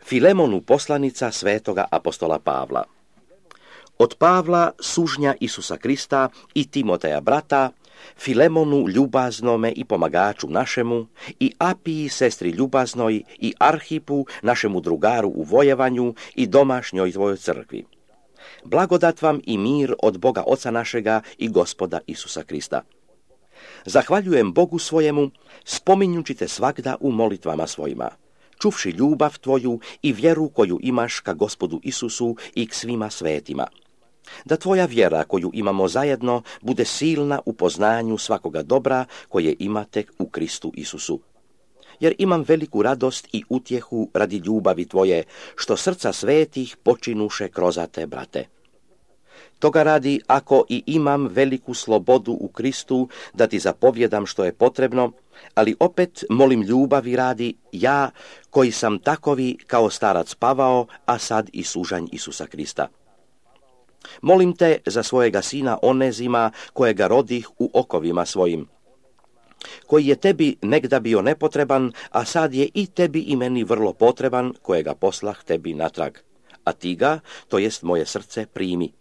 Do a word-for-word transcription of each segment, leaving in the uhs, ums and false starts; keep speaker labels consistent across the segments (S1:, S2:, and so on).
S1: Filemonu poslanica svetoga apostola Pavla. Od Pavla, sužnja Isusa Krista i Timoteja brata, Filemonu ljubaznome i pomagaču našemu, i Apiji sestri ljubaznoj, i Arhipu našemu drugaru u vojevanju i domašnjoj tvojoj crkvi. Blagodat vam i mir od Boga Oca našega i Gospoda Isusa Krista. Zahvaljujem Bogu svojemu, spominjući te svagda u molitvama svojima, čuvši ljubav tvoju i vjeru koju imaš ka Gospodu Isusu i k svima svetima. Da tvoja vjera koju imamo zajedno bude silna u poznanju svakoga dobra koje imate u Kristu Isusu. Jer imam veliku radost i utjehu radi ljubavi tvoje, što srca svetih počinuše krozate, brate. Toga radi, ako i imam veliku slobodu u Kristu, da ti zapovjedam što je potrebno, ali opet molim ljubavi radi, ja koji sam takovi kao starac Pavao, a sad i sužanj Isusa Krista. Molim te za svojega sina Onezima, kojega rodih u okovima svojim, koji je tebi negda bio nepotreban, a sad je i tebi i meni vrlo potreban, kojega poslah tebi natrag. A ti ga, to jest moje srce, primi.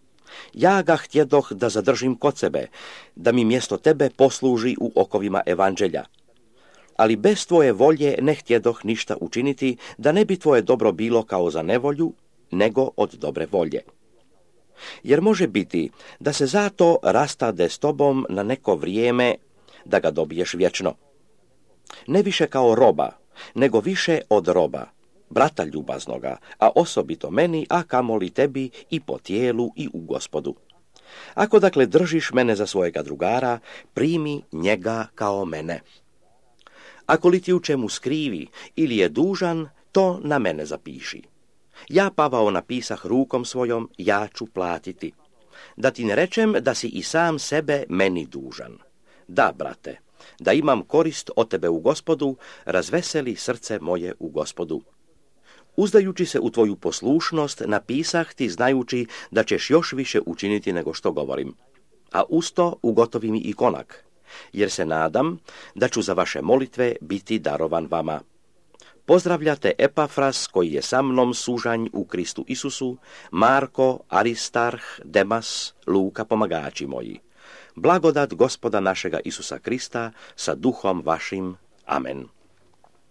S1: Ja ga htjedoh da zadržim kod sebe, da mi mjesto tebe posluži u okovima evanđelja. Ali bez tvoje volje ne htjedoh ništa učiniti, da ne bi tvoje dobro bilo kao za nevolju, nego od dobre volje. Jer može biti da se zato rastade s tobom na neko vrijeme, da ga dobiješ vječno. Ne više kao roba, nego više od roba, brata ljubaznoga, a osobito meni, a kamoli tebi i po tijelu i u Gospodu. Ako dakle držiš mene za svojega drugara, primi njega kao mene. Ako li ti u čemu skrivi ili je dužan, to na mene zapiši. Ja, Pavao, napisah rukom svojom, ja ću platiti. Da ti ne rečem da si i sam sebe meni dužan. Da, brate, da imam korist od tebe u Gospodu, razveseli srce moje u Gospodu. Uzdajući se u tvoju poslušnost, napisah ti znajući da ćeš još više učiniti nego što govorim. A usto ugotovi mi i konak, jer se nadam da ću za vaše molitve biti darovan vama. Pozdravljate Epafras, koji je sa mnom sužanj u Kristu Isusu, Marko, Aristarh, Demas, Luka, pomagači moji. Blagodat Gospoda našega Isusa Krista sa duhom vašim. Amen.